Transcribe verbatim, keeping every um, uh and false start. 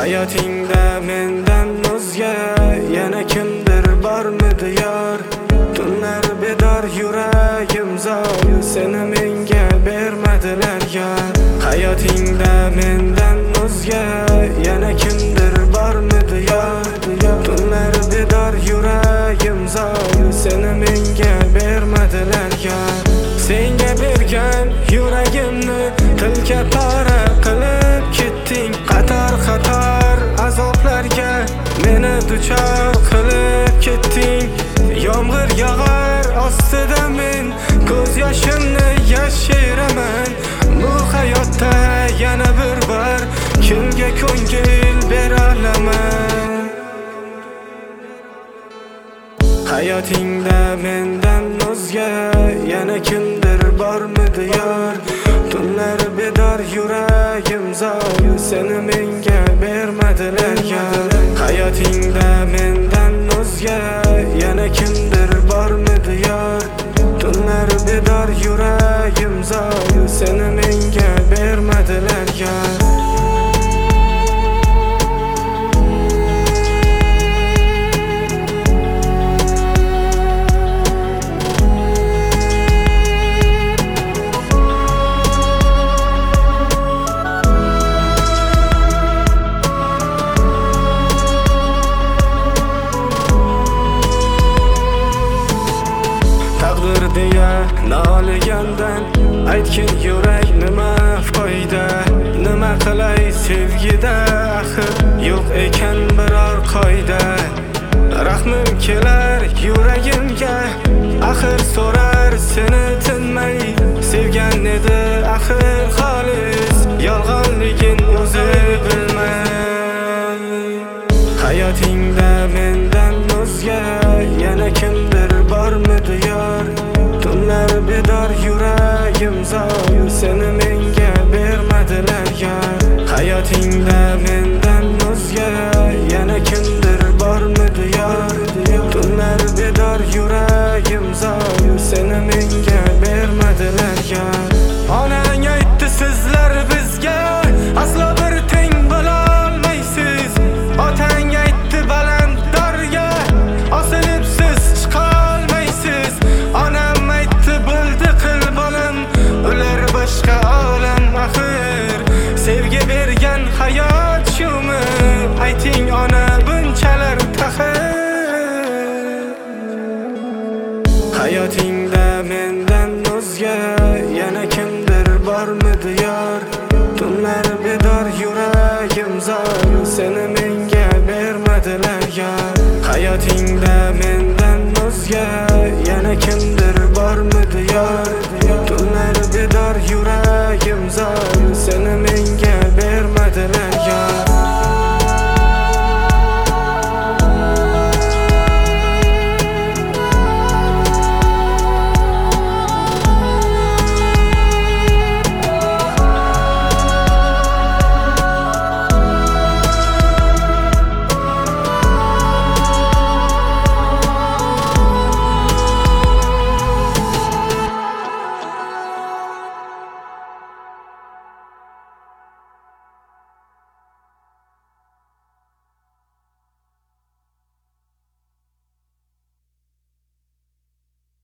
Hayotingda mendan o'zga yana kimdir bormidi yor? Tunlar bedor yuragim zor, seni menga bermadilar yor. Hayotingda mendan o'zga yana kimdir bormidi yor? Tunlar bedor yuragim zor, seni menga bermadilar yor. Senga bergan yuragimni tilka pora qilib ketding. Qator qator azoblarga meni duchor qilib ketding. Yomg'ir yog'ar ostida men ko'z yoshimni yashiraman. Bu hayotda yana bir bor kimga ko'ngil bera olaman? Hayotingda mendan o'zga yana kimdir bormidi yor? Tunlar bedor yuragim zor, seni menga bermadilar yor. Hayotingda mendan o'zga yana kimdir bormidi yor? Tunlar bedor yuragim zor, seni menga bermadilar yor. Deya noligandan aytgin yurak nima foyda? Nima qilay sevgida axir yo'q ekan biror qoida. Rahmim kelar yuragimga axir so'rar seni tinmay. Sevgan edi axir xolis, yolg'onligin o'zi bilmay. Hayotingda mendan o'zga yana kimdir bormidi yor? Tunlar bedor yuragim zor, seni menga bermadilar yor. Hayotingda mendan o'zga yana kimdir bormidi yor? Tunlar bedor yuragim zor, seni menga bermadilar yor. Onang aytdi sizlar bizga aslo bir teng bo'la olmaysiz. Otang aytdi baland dorga osilib siz chiqa olmaysiz. Onam aytdi bo'ldi qil bolam, ular boshqa olam axir. Sevgi bergan hayot shumi? Ayting ona bunchalar taxir. Hayotingda mendan o'zga yana kimdir bormidi yor? Tunlar bedor yuragim zor, seni menga bermadilar yor. Hayotingda mendan o'zga yana kimdir bormidi yor? Tunlar bedor yuragim zor, seni menga bermadilar